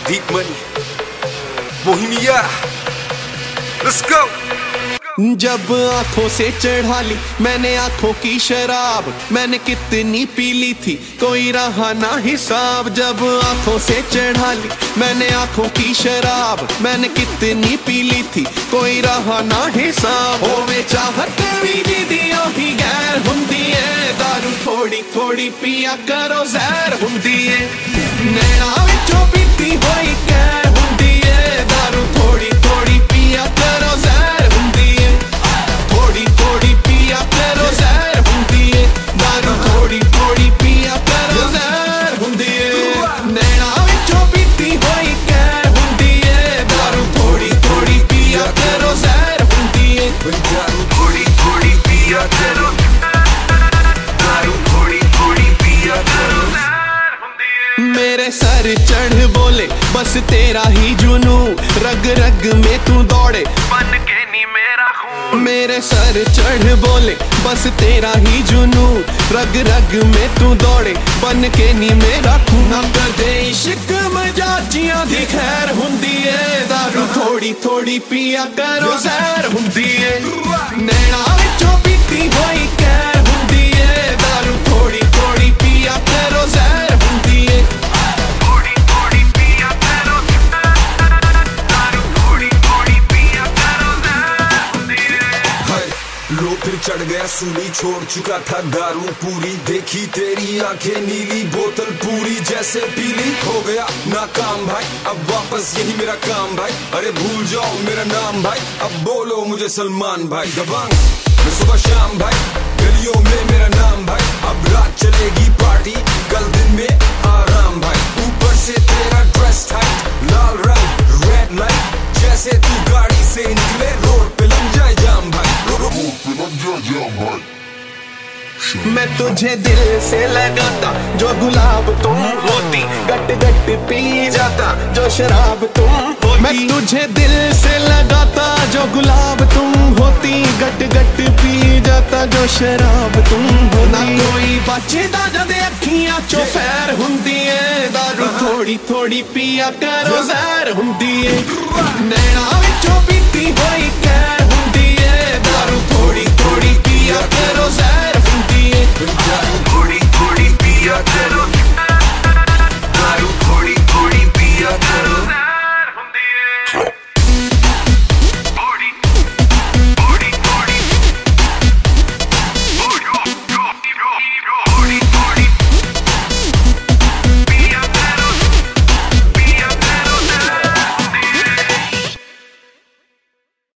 Deep Money, Bohemia, let's go। जब आंखों से चढ़ा ली मैंने आंखों की शराब, मैंने कितनी पी ली थी कोई रहा ना हिसाब। जब आंखों से चढ़ा ली मैंने आंखों की शराब, मैंने कितनी पी ली थी कोई रहा ना हिसाब। होवे चाहत भी दीदियों ही गैर हुंदी है, दारू थोड़ी थोड़ी पिया करो जहर हुंदी है। नैना विचों पीती होई गैर हुंदी है, दारू थोड़ी थोड़ी पिया करो जहर हुंदी है। थोड़ी थोड़ी पिया करो जहर हुंदी है, दारू थोड़ी थोड़ी पिया करो जहर हुंदी है। नैना विचों पीती होई गैर हुंदी है, दारू थोड़ी थोड़ी पिया करो जहर हुंदी है। दारू थोड़ी थोड़ी पिया करो, दारू थोड़ी थोड़ी पिया करो। मेरे सर चढ़ बोले बस तेरा ही जुनू, रग रग में तू दौड़े बन के नी मेरा खून। मेरे सर चढ़ बोले बस तेरा ही जुनू, रग रग में तू दौड़े बन के नी मेरा खून। ना कदे इश्क मजाजियां दी खैर हुंदी है, दारू थोड़ी थोड़ी पिया करो जहर हुंदी है। नैना विचों पीती होई गैर हुंदी है, दारू थोड़ी थोड़ी पिया करो जहर हुंदी है। थोड़ी थोड़ी पिया करो, दारू थोड़ी थोड़ी पिया करो जहर हुंदी है। लो फिर चढ़ गया सूली, छोड़ चुका था दारू पूरी, देखी तेरी आंखें नीली, बोतल पूरी जैसे पीली। हो गया नाकाम भाई, अब वापस यही मेरा काम भाई। अरे भूल जाओ मेरा नाम भाई, अब बोलो मुझे सलमान भाई। दबंग मैं सुबह शाम भाई, गलियों में मेरा नाम भाई। अब रात चलेगी पार्टी, कल दिन में आराम भाई। ऊपर से तेरा ड्रेस टाइट, लाल रंग रेड लाइट, जैसे तू गाड़ी से निकले रोड पे लग जाए जाम भाई। मैं तुझे दिल से लगाता जो गुलाब तुम होती, गट गट पी जाता जो शराब तुम होती। मैं तुझे दिल से लगाता जो गुलाब तुम होती, गट गट पी जाता जो शराब तुम होती। ना कोई बचदा जद अखियां चो फैर हुंदी है, दारू थोड़ी थोड़ी पिया करो जहर हुंदी है। नैना विचों पीती होई गैर हुंदी